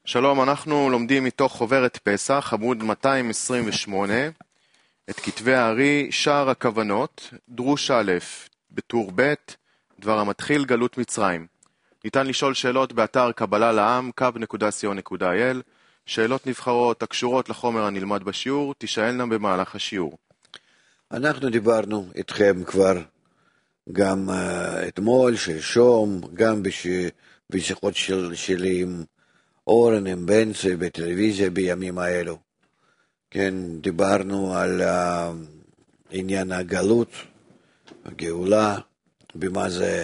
שלום, אנחנו לומדים מתוך חוברת פסח, עמוד 228, את כתבי הארי, שער הכוונות, דרוש א', בטור ב', דבר המתחיל, גלות מצרים. ניתן לשאול שאלות באתר קבלה לעם, kub.co.il, שאלות נבחרות הקשורות לחומר הנלמד בשיעור, תשאלנה במהלך השיעור. אנחנו דיברנו איתכם כבר גם אתמול, שלשום, גם בשיחות שלי עם אורן, עם בנצי, בטלוויזיה בימים האלו. כן, דיברנו על עניין הגלות, הגאולה, במה זה,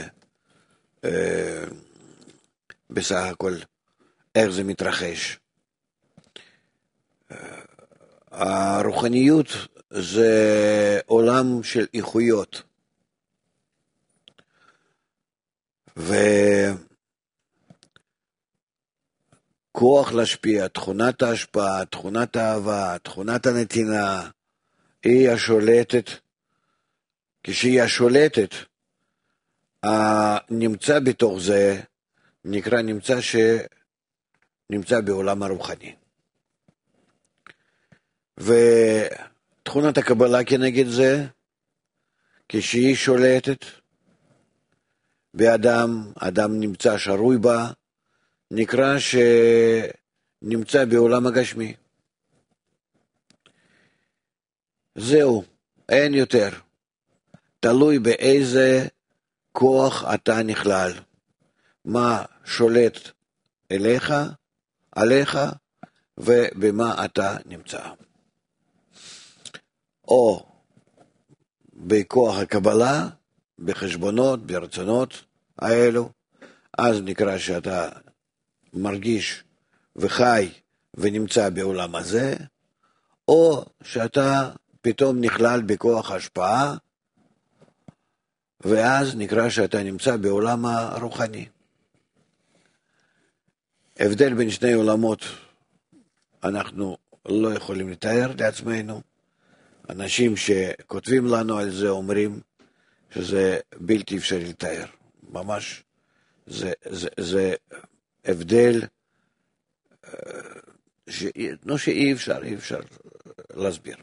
בסך הכל, איך זה מתרחש. הרוחניות זה עולם של איכויות. וכוח להשפיע, תכונת ההשפעה, תכונת האהבה, תכונת הנתינה, היא השולטת. כשהיא השולטת, הנמצא בתוך זה נקרא נמצא בעולם הרוחני. ותכונת הקבלה כנגד זה, כשהיא שולטת באדם, אדם נמצא שרוי בה, נקרא שנמצא בעולם הגשמי. זהו, אין יותר. תלוי באיזה כוח אתה נכלל. מה שולט עליך, ובמה אתה נמצא. או בכוח הקבלה, בחשבונות, ברצונות האלו, אז נקרא שאתה מרגיש וחי ונמצא בעולם הזה, או שאתה פתאום נכלל בכוח השפעה, ואז נקרא שאתה נמצא בעולם הרוחני. הבדל בין שני עולמות אנחנו לא יכולים לתאר לעצמנו. אנשים שכותבים לנו על זה אומרים שזה בלתי אפשרי לתאר. ממש זה הבדל שאי אפשר להסביר.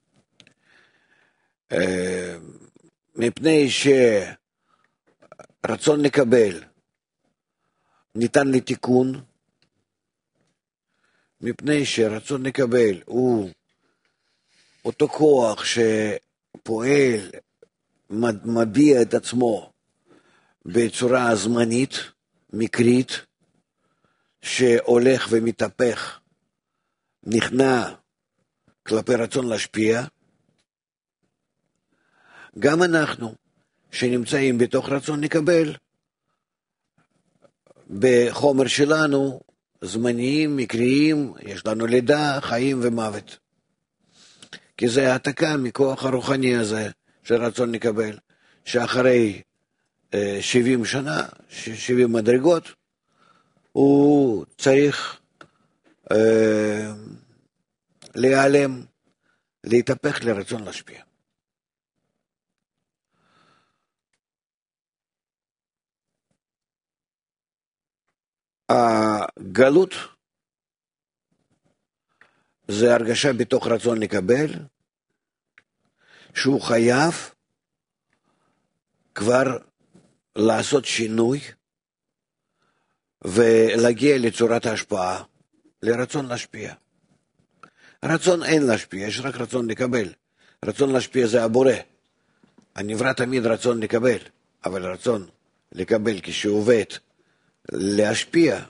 מפני שרצון לקבל ניתן לתיקון, מפני שרצון לקבל הוא אותו כוח שפועל, מביע את עצמו בצורה זמנית, מקרית, שהולך ומתהפך, נכנע כלפי רצון להשפיע. גם אנחנו שנמצאים בתוך רצון לקבל, בחומר שלנו, זמניים, מקריים, יש לנו לידה, חיים ומוות. כי זה העתקה מכוח הרוחני הזה של רצון לקבל, שאחרי 70 שנה, 70 מדרגות, הוא צריך להיעלם, להתהפך לרצון להשפיע. הגלות זה הרגשה בתוך רצון לקבל, שהוא חייב כבר לעשות שינוי ולהגיע לצורת ההשפעה, לרצון להשפיע. רצון אין להשפיע, יש רק רצון לקבל. רצון להשפיע זה הבורא. הנברא תמיד רצון לקבל, אבל רצון לקבל כשעובד להשפיע,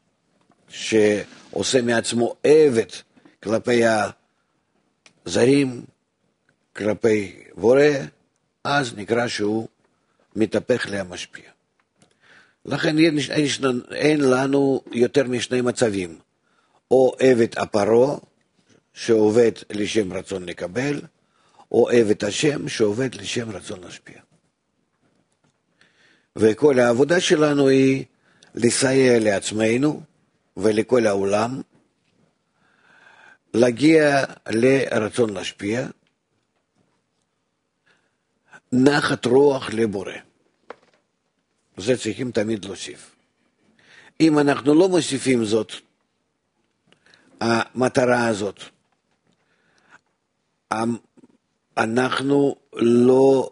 שעושה מעצמו עבד כלפי הזרים, כלפי בורא, אז נקרא שהוא מתהפך להמשפיע. לכן אין לנו יותר משני מצבים, או עבד הפרעה שעובד לשם רצון לקבל, או עבד השם שעובד לשם רצון להשפיע. וכל העבודה שלנו היא לסייע לעצמנו ולכל העולם, להגיע לרצון להשפיע, נחת רוח לבורא. זה צריכים תמיד להוסיף. אם אנחנו לא מוסיפים זאת, המטרה הזאת. אנחנו לא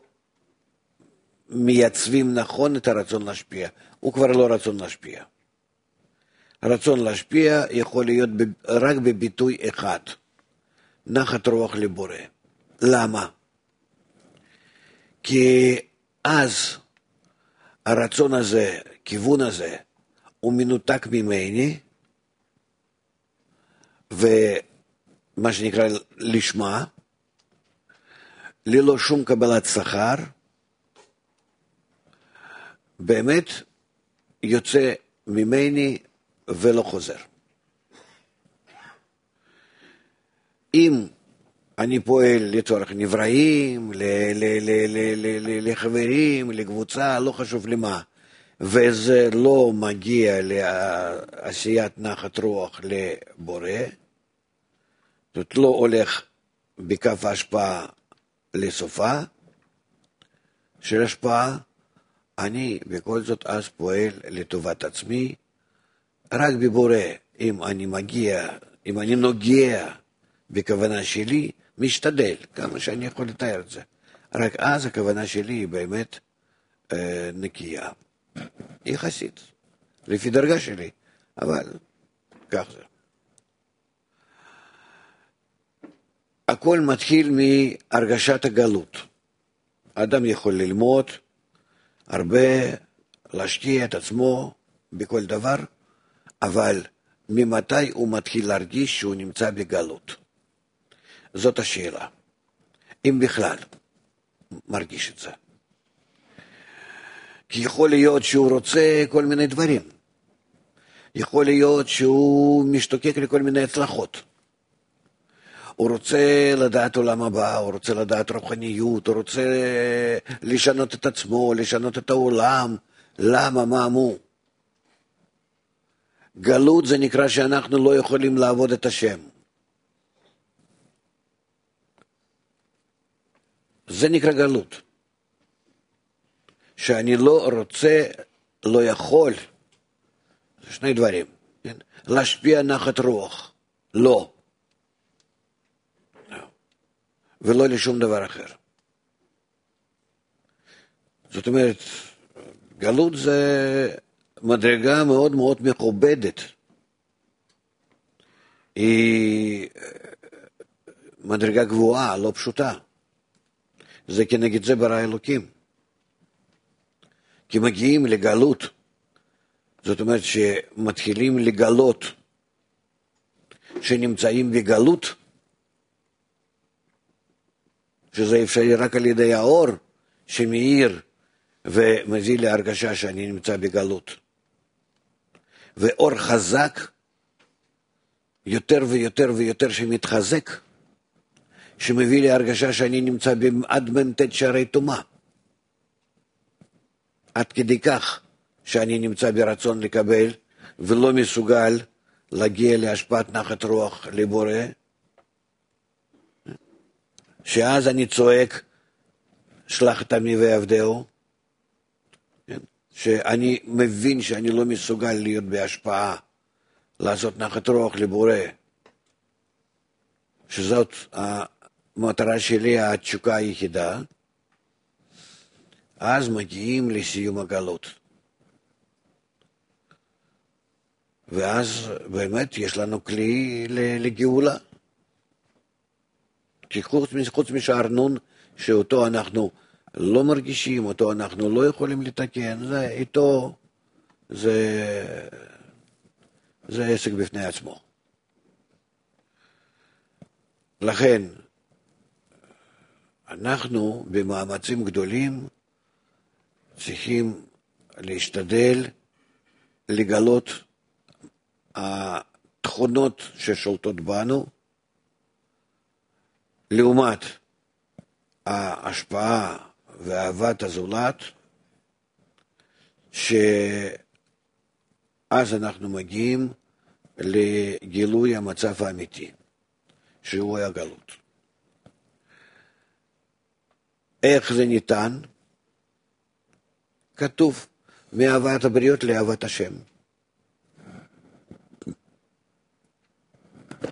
מייצבים נכון את הרצון להשפיע. הוא כבר לא רצון להשפיע. הרצון להשפיע יכול להיות רק בביטוי אחד, נחת רוח לבורא. למה? כי אז הרצון הזה, כיוון הזה, הוא מנותק ממני, ומה שנקרא לשמה, ללא שום קבלת שכר, באמת יוצא ממני ולא חוזר. אם אני פועל לצורך נבראים, לחברים, לקבוצה, לא חשוב למה, וזה לא מגיע לעשיית נחת רוח לבורא, זאת לא הולך בקו ההשפעה לסופה של השפעה, אני בכל זאת אז פועל לטובת עצמי, רק בבורא, אם אני נוגע בכוונה שלי, משתדל, כמה שאני יכול לתאר את זה. רק אז הכוונה שלי היא באמת נקייה. יחסית, לפי דרגה שלי, אבל כך זה. הכל מתחיל מהרגשת הגלות. האדם יכול ללמוד הרבה, להשקיע את עצמו בכל דבר, אבל ממתי הוא מתחיל להרגיש שהוא נמצא בגלות? זאת השאלה. אם בכלל מרגיש את זה. כי יכול להיות שהוא רוצה כל מיני דברים. יכול להיות שהוא משתוקק לכל מיני הצלחות. הוא רוצה לדעת עולם הבא, הוא רוצה לדעת רוחניות, הוא רוצה לשנות את עצמו, לשנות את העולם. למה? מה מו? גלות זה נקרא שאנחנו לא יכולים לעבוד את השם. זה נקרא גלות. שאני לא רוצה, לא יכול, זה שני דברים, כן? להשפיע נחת רוח, לא. ולא לשום דבר אחר. זאת אומרת, גלות זה מדרגה מאוד מאוד מכובדת. היא מדרגה גבוהה, לא פשוטה. זה כנגד זה ברא אלוקים. כי מגיעים לגלות, זאת אומרת שמתחילים לגלות שנמצאים בגלות, שזה אפשרי רק על ידי האור שמאיר ומביא להרגשה שאני נמצא בגלות. ואור חזק, יותר ויותר ויותר שמתחזק, שמביא להרגשה שאני נמצא עד מ"ט שערי טומאה. עד כדי כך שאני נמצא ברצון לקבל ולא מסוגל להגיע להשפעת נחת רוח לבורא, שאז אני צועק שלח את עמי ועבדהו, שאני מבין שאני לא מסוגל להיות בהשפעה, לעשות נחת רוח לבורא, שזאת המטרה שלי, התשוקה היחידה, אז מגיעים לסיום הגלות. ואז באמת יש לנו כלי לגאולה. כי חוץ משער נון, שאותו אנחנו לא מרגישים, אותו אנחנו לא יכולים לתקן, זה איתו, זה עסק בפני עצמו. לכן, אנחנו במאמצים גדולים צריכים להשתדל לגלות התכונות ששולטות בנו, לעומת ההשפעה ואהבת הזולת, שאז אנחנו מגיעים לגילוי המצב האמיתי, שהוא הגלות. איך זה ניתן? כתוב, מאהבת הבריות לאהבת השם.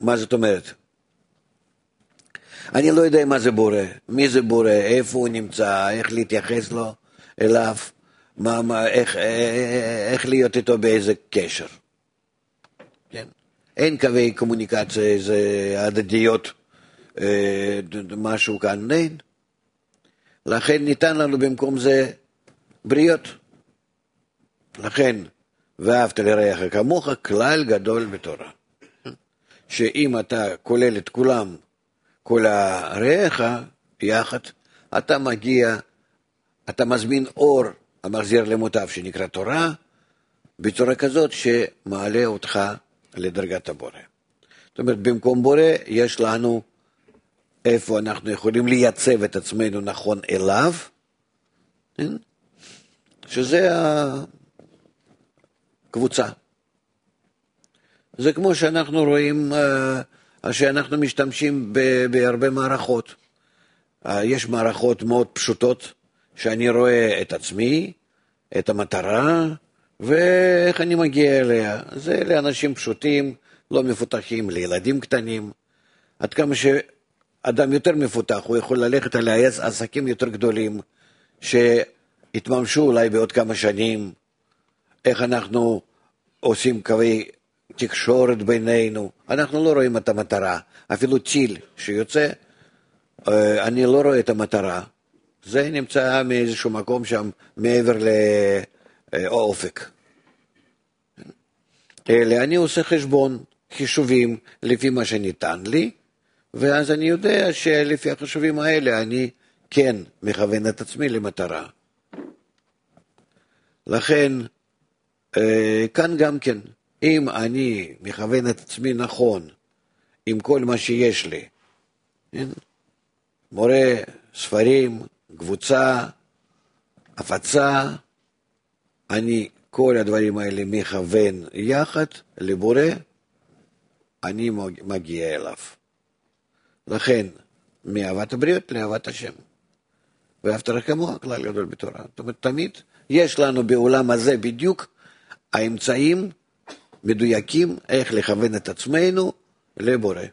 מה זאת אומרת? אני לא יודע מה זה בורא, מי זה בורא, איפה הוא נמצא, איך להתייחס לו, אליו, איך להיות איתו באיזה קשר. כן? אין קווי קומוניקציה, איזה הדדיות, משהו כאן, אין. לכן ניתן לנו במקום זה בריות. לכן, ואהבת לרעך כמוך, כלל גדול בתורה. שאם אתה כולל את כולם, כל הרעך יחד, אתה מגיע, אתה מזמין אור המחזיר למוטב שנקרא תורה, בצורה כזאת שמעלה אותך לדרגת הבורא. זאת אומרת, במקום בורא יש לנו איפה אנחנו יכולים לייצב את עצמנו נכון אליו, שזה הקבוצה. זה כמו שאנחנו רואים, שאנחנו משתמשים בהרבה מערכות. יש מערכות מאוד פשוטות, שאני רואה את עצמי, את המטרה, ואיך אני מגיע אליה. זה לאנשים פשוטים, לא מפותחים, לילדים קטנים. עד כמה שאדם יותר מפותח, הוא יכול ללכת על עסקים יותר גדולים, שיתממשו אולי בעוד כמה שנים, איך אנחנו עושים קווי תקשורת בינינו. אנחנו לא רואים את המטרה. אפילו טיל שיוצא, אני לא רואה את המטרה. זה נמצא מאיזשהו מקום שם מעבר לאופק. אלא אני עושה חישובים לפי מה שניתן לי, ואז אני יודע שלפי החישובים האלה אני כן מכוון את עצמי למטרה. לכן, כאן גם כן, אם אני מכוון את עצמי נכון, עם כל מה שיש לי, מורה, ספרים, קבוצה, הפצה, אני כל הדברים האלה מכוון יחד לבורא, אני מגיע אליו. לכן, מאהבת הבריות לאהבת השם. ואהבת כמוך, כלל גדול בתורה. זאת אומרת, תמיד יש לנו בעולם הזה בדיוק האמצעים מדויקים איך לכוון את עצמנו לבורא.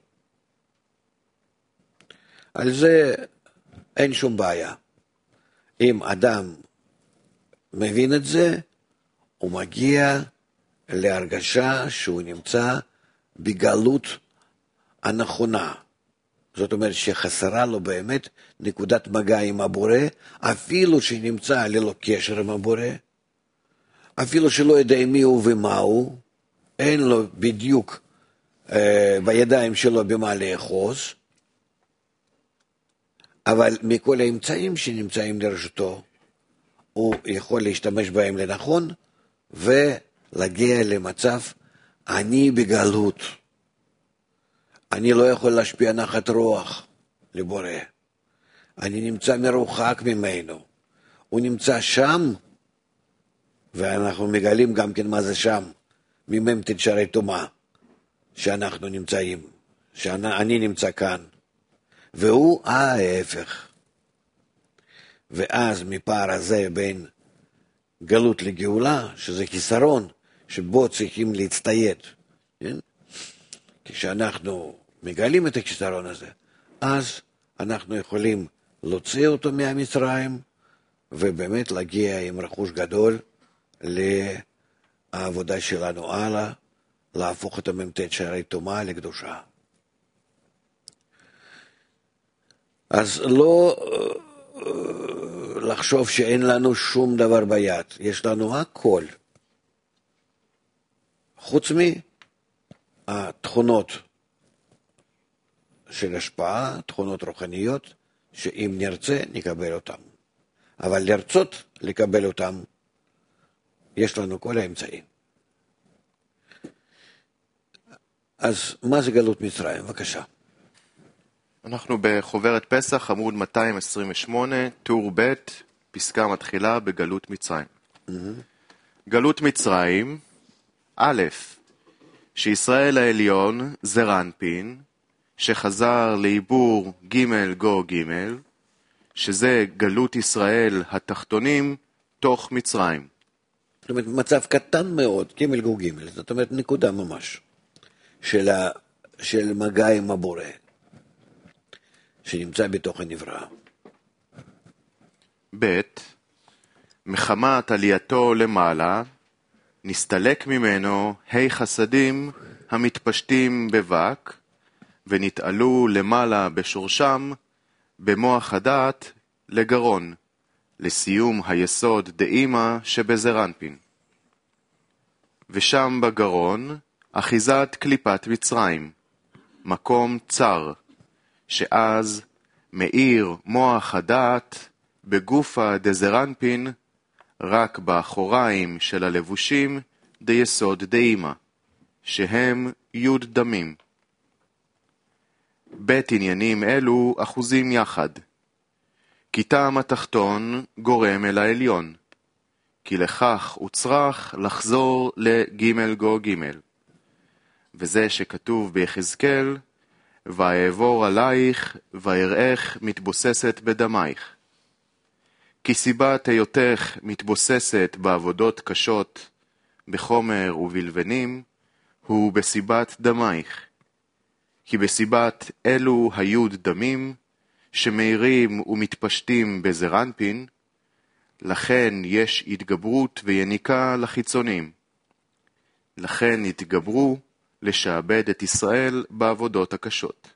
על זה אין שום בעיה. אם אדם מבין את זה, הוא מגיע להרגשה שהוא נמצא בגלות הנכונה. זאת אומרת שחסרה לו באמת נקודת מגע עם הבורא, אפילו שנמצא ללא קשר עם הבורא, אפילו שלא יודע מי הוא ומה הוא, אין לו בדיוק בידיים שלו במה לאחוז, אבל מכל האמצעים שנמצאים לרשותו, הוא יכול להשתמש בהם לנכון, ולהגיע למצב, אני בגלות. אני לא יכול להשפיע נחת רוח לבורא. אני נמצא מרוחק ממנו. הוא נמצא שם, ואנחנו מגלים גם כן מה זה שם, מממתת שערי תומה, שאנחנו נמצאים, שאני נמצא כאן. והוא ההפך. ואז מפער הזה בין גלות לגאולה, שזה חיסרון, שבו צריכים להצטייד. כן? כשאנחנו מגלים את החיסרון הזה, אז אנחנו יכולים להוציא אותו מהמצרים, ובאמת להגיע עם רכוש גדול לעבודה שלנו הלאה, להפוך את הממתת שערי תומה לקדושה. אז לא לחשוב שאין לנו שום דבר ביד, יש לנו הכל. חוץ מהתכונות של השפעה, תכונות רוחניות, שאם נרצה נקבל אותם. אבל לרצות לקבל אותם, יש לנו כל האמצעים. אז מה זה גלות מצרים? בבקשה. אנחנו בחוברת פסח, עמוד 228, טור ב', פסקה מתחילה בגלות מצרים. גלות מצרים, א', שישראל העליון זה רנפין, שחזר לעיבור ג' גו ג', שזה גלות ישראל התחתונים תוך מצרים. זאת אומרת, מצב קטן מאוד, ג' גו ג', זאת אומרת נקודה ממש, של של מגע עם הבורא, שנמצא בתוך הנברא. ב' מחמת עלייתו למעלה, נסתלק ממנו חסדים המתפשטים בבק, ונתעלו למעלה בשורשם, במוח הדעת לגרון, לסיום היסוד דאימא שבזרנפין. ושם בגרון אחיזת קליפת מצרים, מקום צר, שאז מאיר מוח הדעת בגופה דזרנפין, רק באחוריים של הלבושים דיסוד דאימא, שהם י' דמים. בית עניינים אלו אחוזים יחד, כי טעם התחתון גורם אל העליון, כי לכך הוא צריך לחזור לג' גו ג', וזה שכתוב ביחזקאל, ואעבור עלייך ואראך מתבוססת בדמייך. כי סיבת היותך מתבוססת בעבודות קשות, בחומר ובלבנים, הוא בסיבת דמייך. כי בסיבת אלו היוד דמים, שמאירים ומתפשטים בזרנפין, לכן יש התגברות ויניקה לחיצונים. לכן התגברו לשעבד את ישראל בעבודות הקשות.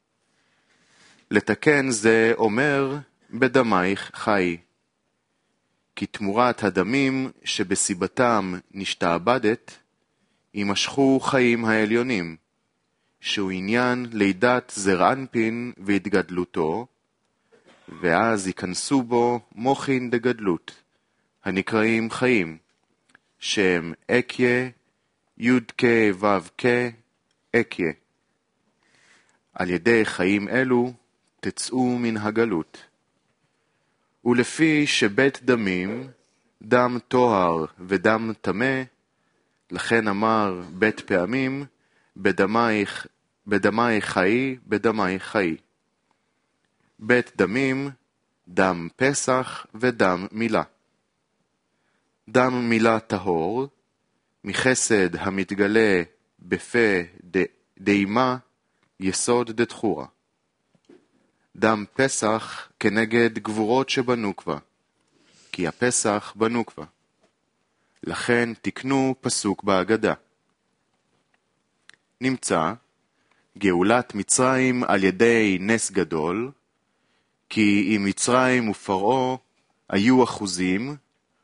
לתקן זה אומר בדמייך חי. כי תמורת הדמים שבסיבתם נשתעבדת, יימשכו חיים העליונים, שהוא עניין לידת זרענפין והתגדלותו, ואז ייכנסו בו מוחין דגדלות, הנקראים חיים, שהם אקיה, יודקה ובקה, אקיה. על ידי חיים אלו תצאו מן הגלות. ולפי שבית דמים, דם טוהר ודם טמא, לכן אמר בית פעמים, בדמייך חיי, בדמייך חיי. בית דמים, דם פסח ודם מילה. דם מילה טהור, מחסד המתגלה בפה דאימה, יסוד דתחורה. דם פסח כנגד גבורות שבנוקבה, כי הפסח בנוקבה. לכן תקנו פסוק בהגדה. נמצא גאולת מצרים על ידי נס גדול, כי אם מצרים ופרעה היו אחוזים,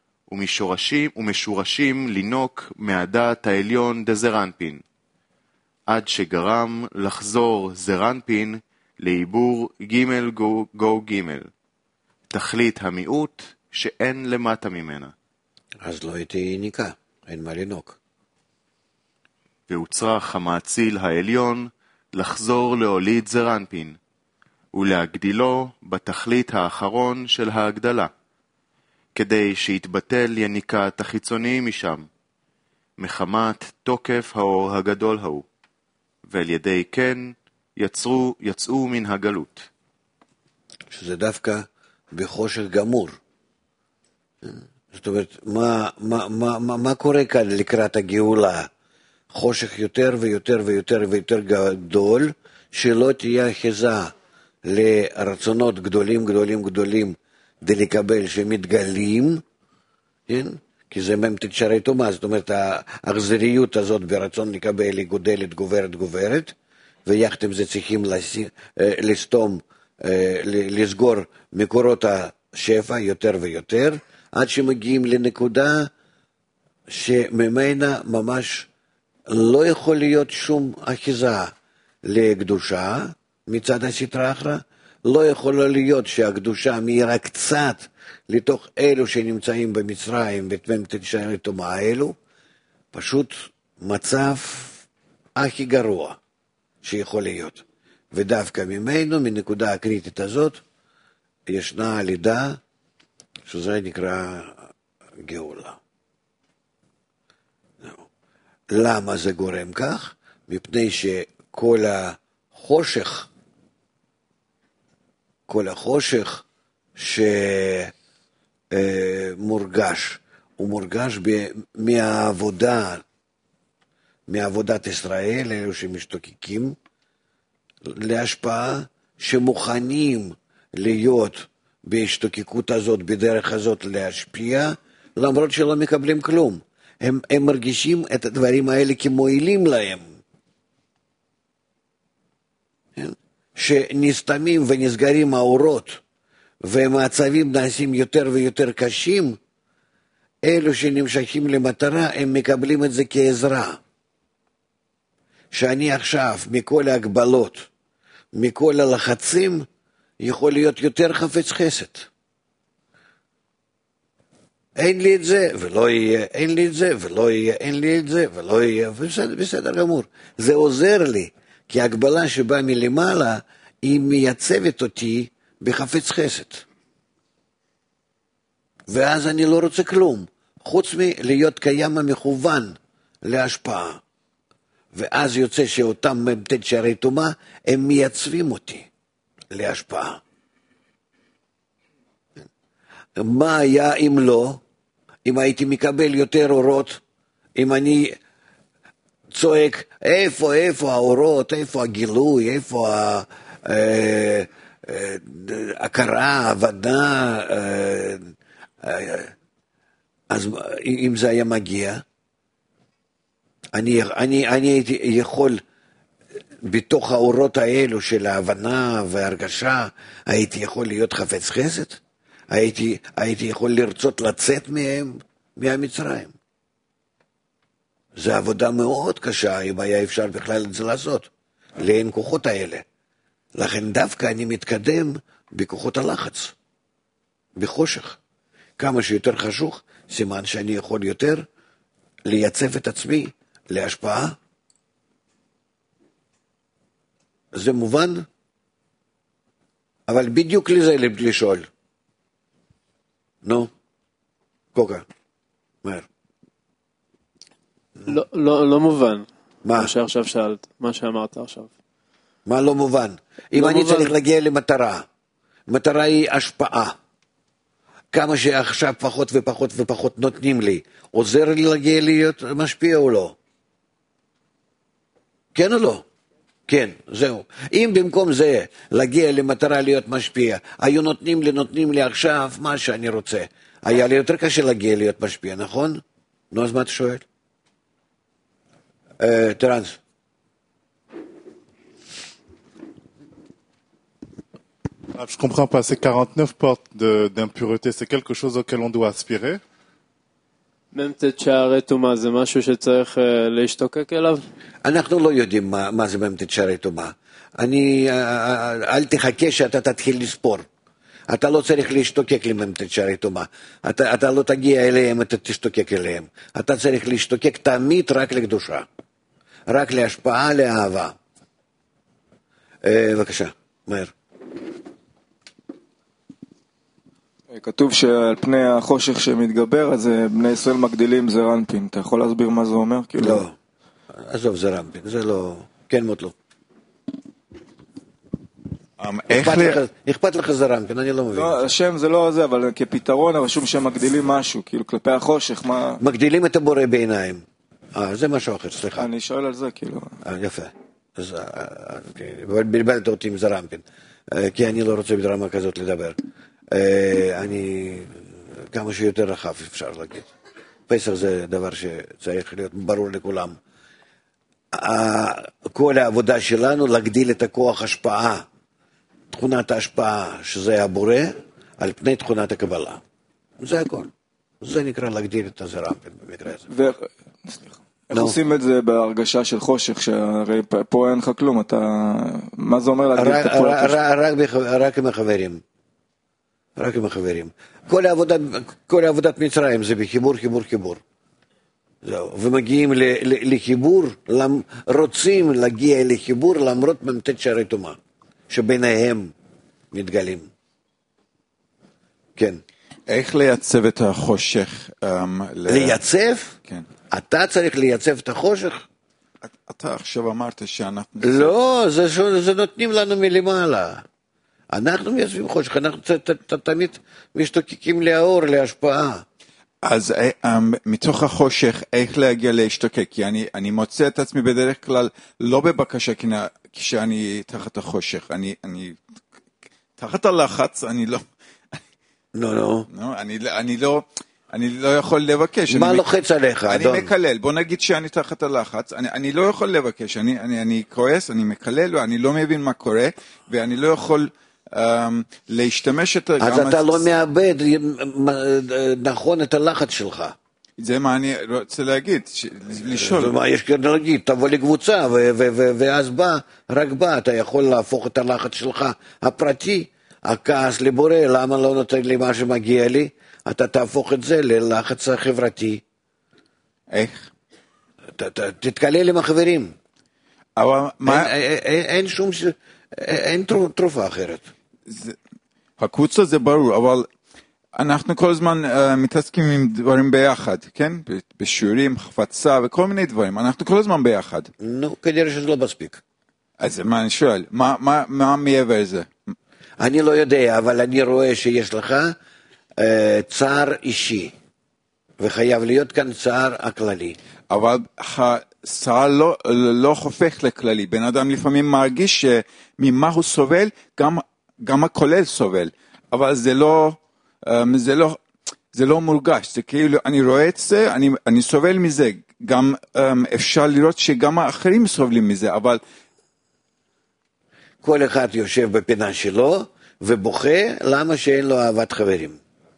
ומשורשים לינוק מהדעת העליון דזרנפין, עד שגרם לחזור זרנפין לעיבור ג' גו ג', תכלית המיעוט שאין למטה ממנה. אז לא הייתי יניקה, אין מה לינוק. והוצרך המאציל העליון לחזור להוליד זרנפין, ולהגדילו בתכלית האחרון של ההגדלה, כדי שיתבטל יניקת החיצוניים משם, מחמת תוקף האור הגדול ההוא, ועל ידי כן יצאו מן הגלות. שזה דווקא בחושך גמור. זאת אומרת, מה קורה כאן לקראת הגאולה? חושך יותר ויותר ויותר ויותר גדול, שלא תהיה אחיזה לרצונות גדולים גדולים גדולים כדי לקבל שמתגלים, כן? כי זה תשרי תומה, זאת אומרת, האכזריות הזאת ברצון לקבל היא גודלת, גוברת, ויחד עם זה צריכים לסתום, לסגור מקורות השפע יותר ויותר, עד שמגיעים לנקודה שממנה ממש לא יכול להיות שום אחיזה לקדושה מצד הסתרא אחרא, לא יכול להיות שהקדושה מאירה קצת לתוך אלו שנמצאים במצרים בתשרי תומה האלו, פשוט מצב הכי גרוע שיכול להיות. ודווקא ממנו, מנקודה הקריטית הזאת, ישנה לידה, שזה נקרא גאולה. למה זה גורם כך? מפני שכל החושך, שמורגש, הוא מורגש מעבודת ישראל, אלו שמשתוקקים להשפעה שמוכנים להיות בהשתוקקות הזאת, בדרך הזאת להשפיע, למרות שלא מקבלים כלום. הם מרגישים את הדברים האלה כמועילים להם. שנסתמים ונסגרים האורות, והמצבים נעשים יותר ויותר קשים, אלו שנמשכים למטרה, הם מקבלים את זה כעזרה. שאני עכשיו, מכל ההגבלות, מכל הלחצים, יכול להיות יותר חפץ חסד. אין לי את זה ולא יהיה, אין לי את זה ולא יהיה, אין לי את זה ולא יהיה, בסדר גמור. זה עוזר לי, כי ההגבלה שבאה מלמעלה, היא מייצבת אותי בחפץ חסד. ואז אני לא רוצה כלום, חוץ מלהיות קיים המכוון להשפעה. ואז יוצא שאותם מ"ט שערי טומאה, הם מייצבים אותי להשפעה. מה היה אם לא? אם הייתי מקבל יותר אורות, אם אני צועק, איפה האורות, איפה הגילוי, איפה ההכרה, הבנה, אז אם זה היה מגיע, אני הייתי יכול, בתוך האורות האלו של ההבנה וההרגשה, הייתי יכול להיות חפץ חסד? הייתי יכול לרצות לצאת מהם, מהמצרים. זו עבודה מאוד קשה, אם היה אפשר בכלל את זה לעשות, לאין כוחות האלה. לכן דווקא אני מתקדם בכוחות הלחץ, בחושך. כמה שיותר חשוך, סימן שאני יכול יותר לייצב את עצמי להשפעה. זה מובן? אבל בדיוק לזה לשאול. נו, קוקה, מהר. לא מובן. מה? מה שעכשיו שאלת, מה שאמרת עכשיו. מה לא מובן? אם אני צריך להגיע למטרה, מטרה היא השפעה. כמה שעכשיו פחות ופחות ופחות נותנים לי, עוזר לי להגיע להיות משפיע או לא? כן או לא? כן, זהו. אם במקום זה להגיע למטרה להיות משפיע, היו נותנים לי עכשיו מה שאני רוצה, היה לי יותר קשה להגיע להיות משפיע, נכון? נו, אז מה אתה שואל? טרנס. Je comprends pas, ces 49 portes d'impureté, c'est quelque chose auquel on doit aspirer? מ"ט שערי טומאה זה משהו שצריך להשתוקק אליו? אנחנו לא יודעים מה זה מ"ט שערי טומאה. אל תחכה שאתה תתחיל לספור. אתה לא צריך להשתוקק למ"ט שערי טומאה. אתה לא תגיע אליהם, אתה תשתוקק אליהם. אתה צריך להשתוקק תמיד רק לקדושה. רק להשפעה, לאהבה. בבקשה, מהר. כתוב שעל פני החושך שמתגבר, אז בני ישראל מגדילים זעיר אנפין. אתה יכול להסביר מה זה אומר? לא, עזוב זעיר אנפין, זה לא, כן מוטלו. אכפת לך זעיר אנפין, אני לא מבין. השם זה לא זה, אבל כפתרון הרשום שמגדילים משהו, כאילו כלפי החושך, מה... מגדילים את הבורא בעיניים. זה משהו אחר, סליחה. אני שואל על זה, כאילו. יפה. אז בלבלת אותי עם זעיר אנפין, כי אני לא רוצה בדרמה כזאת לדבר. אני כמה שיותר רחב אפשר להגיד. פסח זה דבר שצריך להיות ברור לכולם. כל העבודה שלנו להגדיל את הכוח השפעה, תכונת ההשפעה שזה הבורא, על פני תכונת הקבלה. זה הכל. זה נקרא להגדיל את הזעיר אנפין במקרה הזה. איך עושים את זה בהרגשה של חושך, שהרי פה אין לך כלום, מה זה אומר להגדיל את הכוח? רק עם החברים. רק עם החברים. כל עבודת מצרים זה בחיבור, חיבור. זהו. ומגיעים לחיבור, רוצים להגיע לחיבור למרות מ"ט שערי טומאה, שביניהם מתגלים. כן. איך לייצב את החושך? לייצב? כן. אתה צריך לייצב את החושך? אתה עכשיו אמרת שאנחנו... לא, זה נותנים לנו מלמעלה. אנחנו מייצבים חושך, אנחנו תמיד משתוקקים לאור, להשפעה. אז מתוך החושך, איך להגיע להשתוקק? כי אני מוצא את עצמי בדרך כלל לא בבקשה כשאני תחת החושך, אני תחת הלחץ, אני לא... לא. אני לא יכול לבקש. מה לוחץ עליך, אדון? אני מקלל, בוא נגיד שאני תחת הלחץ, אני לא יכול לבקש, אני כועס, אני מקלל, ואני לא מבין מה קורה, ואני לא יכול להשתמש את... אז אתה לא מאבד נכון את הלחץ שלך. זה מה אני רוצה להגיד, לשאול. ומה יש כאן להגיד? תבוא לקבוצה, ואז רק אתה יכול להפוך את הלחץ שלך הפרטי, הכעס לבורא, למה לא נותן לי מה שמגיע לי? אתה תהפוך את זה ללחץ החברתי. איך? תתקלל עם החברים. אבל מה... אין תרופה אחרת. הקבוצה זה ברור, אבל אנחנו כל הזמן מתעסקים עם דברים ביחד, כן? בשיעורים, חפצה וכל מיני דברים. אנחנו כל הזמן ביחד. נו, כנראה שזה לא מספיק. אז מה אני שואל? מה מעבר זה? אני לא יודע, אבל אני רואה שיש לך צער אישי, וחייב להיות כאן צער הכללי. אבל הצער לא הופך לכללי. בן אדם לפעמים מרגיש שממה הוא סובל, גם הכולל סובל. אבל זה לא מורגש. זה כאילו, אני רואה את זה, אני סובל מזה. גם אפשר לראות שגם האחרים סובלים מזה, אבל... כל אחד יושב בפינה שלו, ובוכה למה שאין לו אהבת חברים.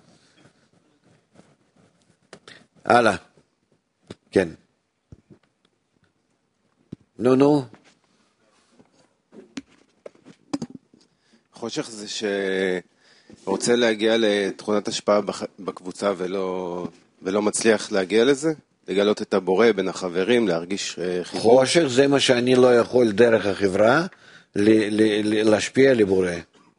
הלאה. כן. נו. חושך זה שרוצה להגיע לתכונת השפעה בקבוצה ולא מצליח להגיע לזה? לגלות את הבורא בין החברים, להרגיש חיבור? חושך זה מה שאני לא יכול דרך החברה להשפיע לבורא.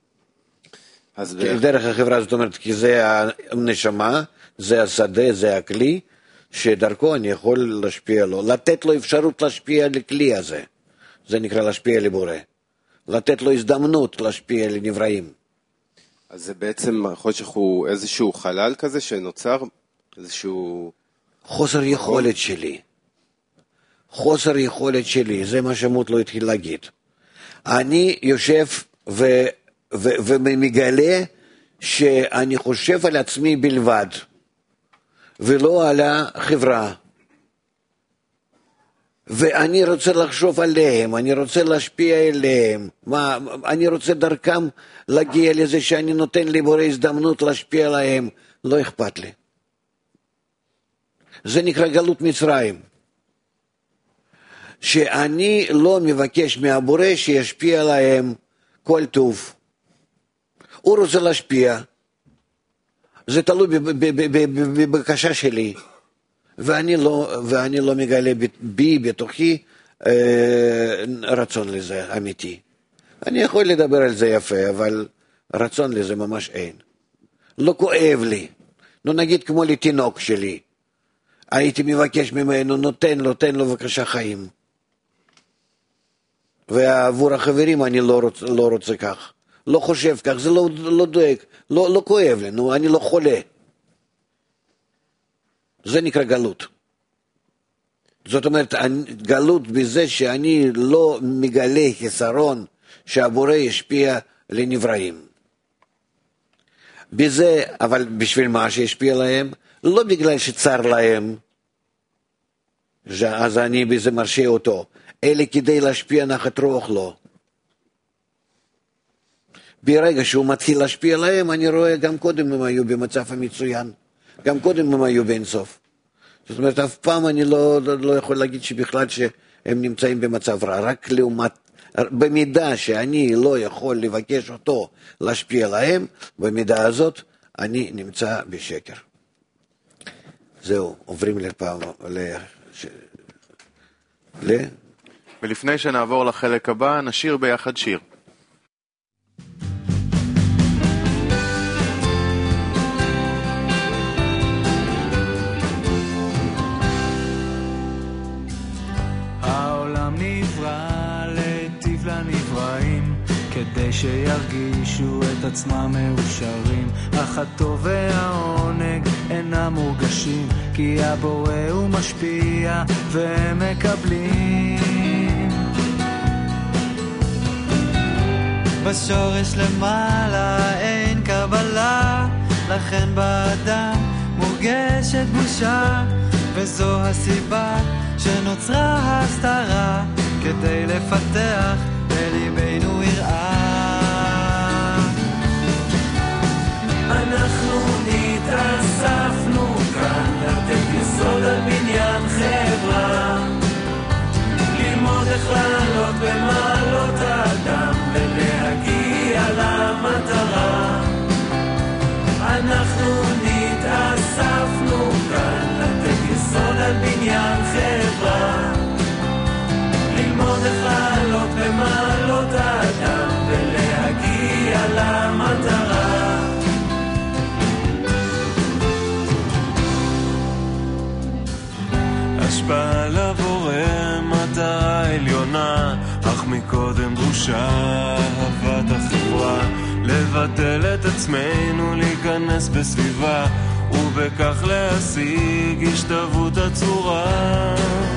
דרך החברה זאת אומרת, כי זה הנשמה, זה השדה, זה הכלי, שדרכו אני יכול להשפיע לו, לתת לו אפשרות להשפיע לכלי הזה, זה נקרא להשפיע לבורא, לתת לו הזדמנות להשפיע לנבראים. אז זה בעצם החושך הוא איזשהו חלל כזה שנוצר, איזשהו... חוסר יכולת שלי, זה מה שמות לא התחיל להגיד. אני יושב ומגלה שאני חושב על עצמי בלבד, ולא על החברה. ואני רוצה לחשוב עליהם, אני רוצה להשפיע עליהם, אני רוצה דרכם להגיע לזה שאני נותן לבורא הזדמנות להשפיע עליהם, לא אכפת לי. זה נקרא גלות מצרים. שאני לא מבקש מהבורא שישפיע עליהם כל טוב. הוא רוצה להשפיע, זה תלוי בבקשה שלי, ואני לא מגלה בי בתוכי רצון לזה אמיתי. אני יכול לדבר על זה יפה, אבל רצון לזה ממש אין. לא כואב לי. לא נגיד כמו לתינוק שלי. הייתי מבקש ממנו, נותן לו בבקשה חיים. ועבור החברים אני לא רוצה כך. לא חושב כך, זה לא דואג, לא כואב לי, אני לא חולה. זה נקרא גלות. זאת אומרת, גלות בזה שאני לא מגלה חסרון שהבורא ישפיע לנבראים. בזה, אבל בשביל מה שישפיע להם? לא בגלל שצר להם, אז אני בזה מרשה אותו, אלא כדי להשפיע נחת רוח לו. ברגע שהוא מתחיל להשפיע להם, אני רואה גם קודם הם היו במצב המצוין, גם קודם הם היו באינסוף. זאת אומרת, אף פעם אני לא יכול להגיד שבכלל שהם נמצאים במצב רע, רק לעומת, במידה שאני לא יכול לבקש אותו להשפיע להם, במידה הזאת אני נמצא בשקר. זהו, עוברים לפעם, ולפני שנעבור לחלק הבא, נשיר ביחד שיר. העולם נברא להיטיב לנבראים, כדי שירגישו את עצמם מאושרים, אך הטוב והעונג אינם מורגשים, כי הבורא הוא משפיע והם מקבלים. בשורש למעלה אין קבלה, לכן באדם מורגשת בושה, וזו הסיבה שנוצרה הסתרה, כדי לפתח בליבנו יראה. אנחנו נתאספנו כאן לתת יסוד על בניין חברה, ללמוד איך לעלות במעלות האדם ולהגיע למטרה. אנחנו נתאספנו כאן לתת יסוד על בניין חברה, ללמוד איך לעלות במעלות האדם ולהגיע למטרה. השפעה לבורא מטרה עליונה, אך מקודם דרושה אהבת החברה, לבטל את עצמנו, להיכנס בסביבה, ובכך להשיג השתוות הצורה.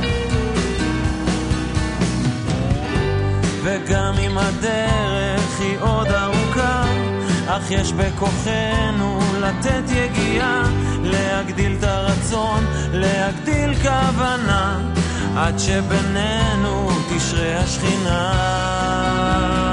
וגם אם הדרך היא עוד ארוכה, אך יש בכוחנו לתת יגיעה, להגדיל את הרצון, להגדיל כוונה, עד שבינינו תשרה השכינה.